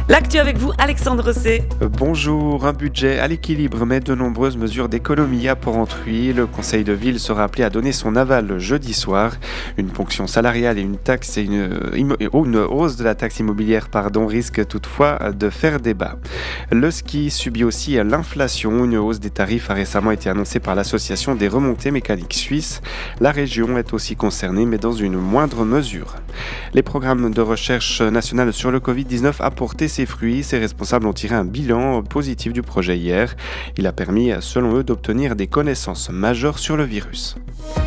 L'actu avec vous, Alexandre Rosset. Bonjour, un budget à l'équilibre mais de nombreuses mesures d'économie à Port-Entruy. Le conseil de ville sera appelé à donner son aval jeudi soir. Une ponction salariale et une hausse de la taxe immobilière risque toutefois de faire débat. Le ski subit aussi l'inflation. Une hausse des tarifs a récemment été annoncée par l'association des remontées mécaniques suisses. La région est aussi concernée mais dans une moindre mesure. Les programmes de recherche nationale sur le Covid-19 a porté ses fruits. Ses responsables ont tiré un bilan positif du projet hier. Il a permis, selon eux, d'obtenir des connaissances majeures sur le virus.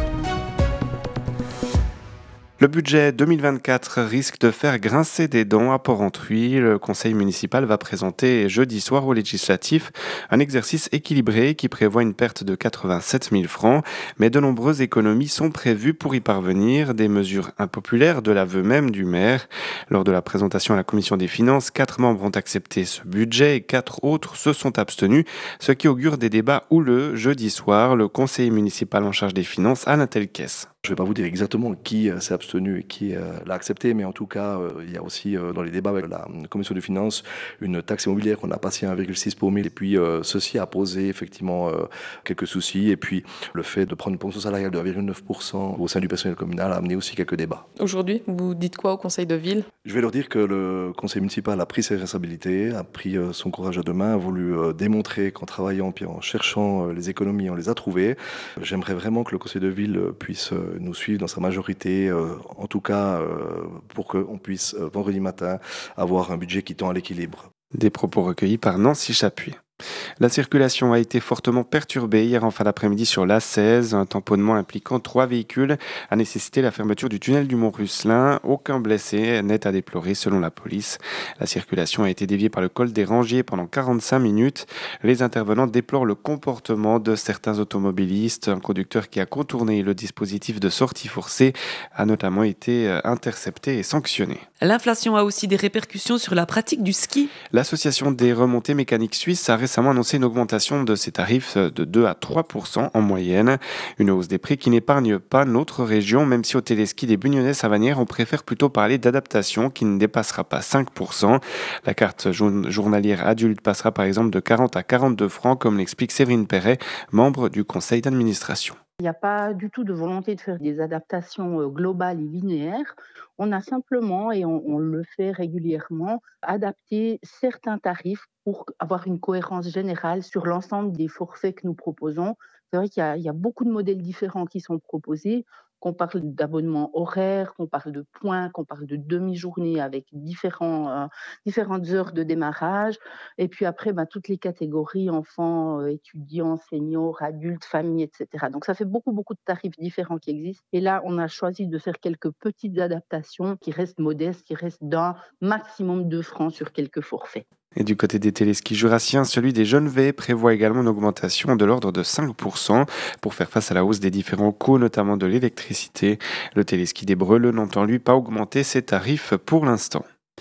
Le budget 2024 risque de faire grincer des dents à Port-Entruy. Le conseil municipal va présenter jeudi soir au législatif un exercice équilibré qui prévoit une perte de 87 000 francs. Mais de nombreuses économies sont prévues pour y parvenir. Des mesures impopulaires de l'aveu même du maire. Lors de la présentation à la commission des finances, 4 membres ont accepté ce budget et 4 autres se sont abstenus, ce qui augure des débats houleux jeudi soir. Le conseiller municipal en charge des finances, Alain Telkes. Je ne vais pas vous dire exactement qui s'est abstenu et qui l'a accepté, mais en tout cas, il y a aussi dans les débats avec la commission des finances une taxe immobilière qu'on a passée à 1,6 pour 1000. Et puis ceci a posé effectivement quelques soucis. Et puis le fait de prendre une ponction salariale de 1,9% au sein du personnel communal a amené aussi quelques débats. Aujourd'hui, vous dites quoi au conseil de ville ? Je vais leur dire que le conseil municipal a pris ses responsabilités, a pris son courage à deux mains, a voulu démontrer qu'en travaillant puis en cherchant les économies, on les a trouvées. J'aimerais vraiment que le conseil de ville puisse nous suivre dans sa majorité, en tout cas pour qu'on puisse vendredi matin avoir un budget qui tend à l'équilibre. Des propos recueillis par Nancy Chapuis. La circulation a été fortement perturbée hier en fin d'après-midi sur l'A16. Un tamponnement impliquant 3 véhicules a nécessité la fermeture du tunnel du Mont-Russelin. Aucun blessé n'est à déplorer selon la police. La circulation a été déviée par le col des Rangiers pendant 45 minutes. Les intervenants déplorent le comportement de certains automobilistes. Un conducteur qui a contourné le dispositif de sortie forcée a notamment été intercepté et sanctionné. L'inflation a aussi des répercussions sur la pratique du ski. L'association des remontées mécaniques suisses a récemment annoncé une augmentation de ses tarifs de 2 à 3% en moyenne. Une hausse des prix qui n'épargne pas notre région, même si au téléski des Bugnonnais-Savanières, on préfère plutôt parler d'adaptation qui ne dépassera pas 5%. La carte journalière adulte passera par exemple de 40 à 42 francs, comme l'explique Séverine Perret, membre du conseil d'administration. Il n'y a pas du tout de volonté de faire des adaptations globales et linéaires. On a simplement, et on le fait régulièrement, adapté certains tarifs pour avoir une cohérence générale sur l'ensemble des forfaits que nous proposons. C'est vrai qu'il y a beaucoup de modèles différents qui sont proposés, qu'on parle d'abonnement horaire, qu'on parle de points, qu'on parle de demi-journée avec différentes heures de démarrage. Et puis après, toutes les catégories, enfants, étudiants, seniors, adultes, familles, etc. Donc ça fait beaucoup de tarifs différents qui existent. Et là, on a choisi de faire quelques petites adaptations qui restent modestes, qui restent d'un maximum 2 francs sur quelques forfaits. Et du côté des téléskis jurassiens, celui des Jeunes V prévoit également une augmentation de l'ordre de 5% pour faire face à la hausse des différents coûts, notamment de l'électricité. Le téléski des Breleux n'entend lui pas augmenter ses tarifs pour l'instant.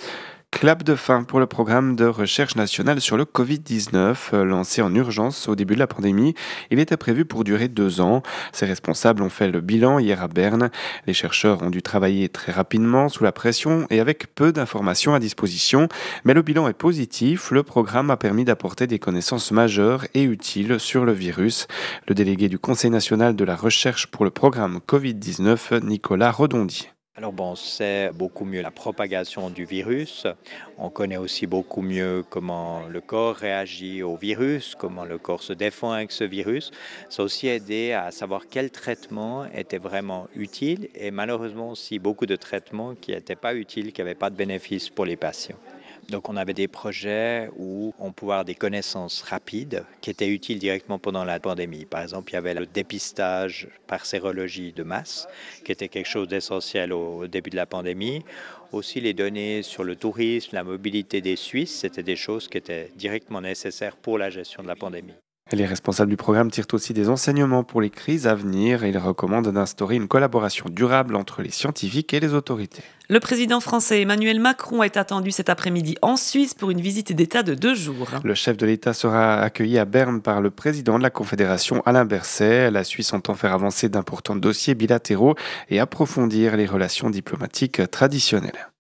Clap de fin pour le programme de recherche nationale sur le Covid-19, lancé en urgence au début de la pandémie. Il était prévu pour durer 2 ans. Ses responsables ont fait le bilan hier à Berne. Les chercheurs ont dû travailler très rapidement, sous la pression et avec peu d'informations à disposition. Mais le bilan est positif. Le programme a permis d'apporter des connaissances majeures et utiles sur le virus. Le délégué du Conseil national de la recherche pour le programme Covid-19, Nicolas Redondier. Alors on sait beaucoup mieux la propagation du virus, on connaît aussi beaucoup mieux comment le corps réagit au virus, comment le corps se défend avec ce virus. Ça a aussi aidé à savoir quel traitement était vraiment utile et malheureusement aussi beaucoup de traitements qui n'étaient pas utiles, qui n'avaient pas de bénéfices pour les patients. Donc on avait des projets où on pouvait avoir des connaissances rapides qui étaient utiles directement pendant la pandémie. Par exemple, il y avait le dépistage par sérologie de masse, qui était quelque chose d'essentiel au début de la pandémie. Aussi les données sur le tourisme, la mobilité des Suisses, c'était des choses qui étaient directement nécessaires pour la gestion de la pandémie. Les responsables du programme tirent aussi des enseignements pour les crises à venir et ils recommandent d'instaurer une collaboration durable entre les scientifiques et les autorités. Le président français Emmanuel Macron est attendu cet après-midi en Suisse pour une visite d'État de 2 jours. Le chef de l'État sera accueilli à Berne par le président de la Confédération, Alain Berset. La Suisse entend faire avancer d'importants dossiers bilatéraux et approfondir les relations diplomatiques traditionnelles.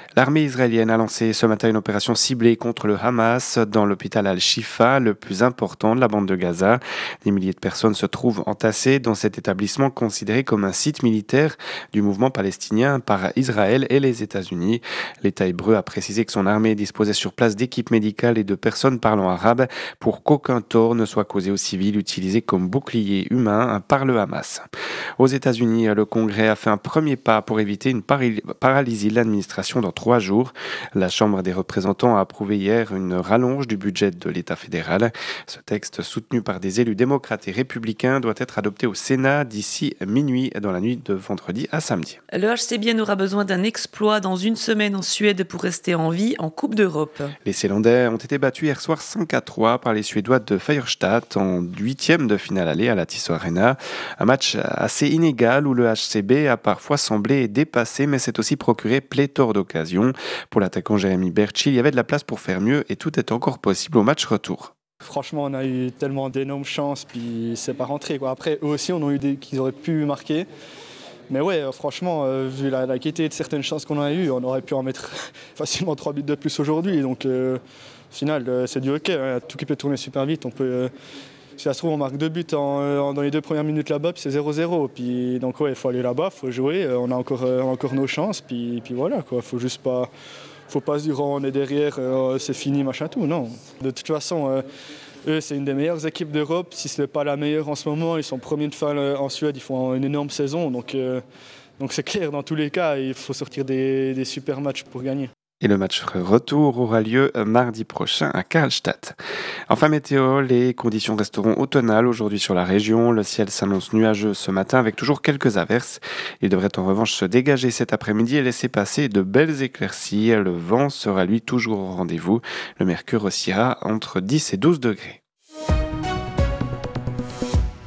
L'armée israélienne a lancé ce matin une opération ciblée contre le Hamas dans l'hôpital Al-Shifa, le plus important de la bande de Gaza. Des milliers de personnes se trouvent entassées dans cet établissement considéré comme un site militaire du mouvement palestinien par Israël et les États-Unis. L'État hébreu a précisé que son armée disposait sur place d'équipes médicales et de personnes parlant arabe pour qu'aucun tort ne soit causé aux civils utilisés comme bouclier humain par le Hamas. Aux États-Unis, le Congrès a fait un premier pas pour éviter une paralysie de l'administration dans 3 jours. La Chambre des représentants a approuvé hier une rallonge du budget de l'État fédéral. Ce texte, soutenu par des élus démocrates et républicains, doit être adopté au Sénat d'ici minuit dans la nuit de vendredi à samedi. Le HC Bienne aura besoin d'un exploit dans une semaine en Suède pour rester en vie en Coupe d'Europe. Les Zélandais ont été battus hier soir 5-3 par les Suédois de Färjestad en 8e de finale aller à la Tissot Arena. Un match assez inégal où le HCB a parfois semblé dépassé, mais s'est aussi procuré pléthore d'occasions. Pour l'attaquant Jérémy Berchi, il y avait de la place pour faire mieux et tout est encore possible au match retour. Franchement, on a eu tellement d'énormes chances, puis c'est pas rentré, quoi. Après, eux aussi, on a eu qu'ils auraient pu marquer. Mais ouais, franchement, vu la qualité de certaines chances qu'on a eues, on aurait pu en mettre facilement 3 buts de plus aujourd'hui. Donc, au final, c'est du hockey, hein. Tout qui peut tourner super vite. On peut, si ça se trouve, on marque 2 buts dans les 2 premières minutes là-bas, puis c'est 0-0. Puis, donc, ouais, il faut aller là-bas, il faut jouer. On a encore nos chances, puis voilà, quoi. Faut juste pas. Faut pas se dire on est derrière, c'est fini, machin tout, non. De toute façon, eux, c'est une des meilleures équipes d'Europe. Si ce n'est pas la meilleure en ce moment, ils sont premiers de finale en Suède, ils font une énorme saison. Donc c'est clair, dans tous les cas, il faut sortir des super matchs pour gagner. Et le match retour aura lieu mardi prochain à Karlstad. Enfin météo, les conditions resteront automnales aujourd'hui sur la région. Le ciel s'annonce nuageux ce matin avec toujours quelques averses. Il devrait en revanche se dégager cet après-midi et laisser passer de belles éclaircies. Le vent sera lui toujours au rendez-vous. Le mercure oscillera entre 10 et 12 degrés.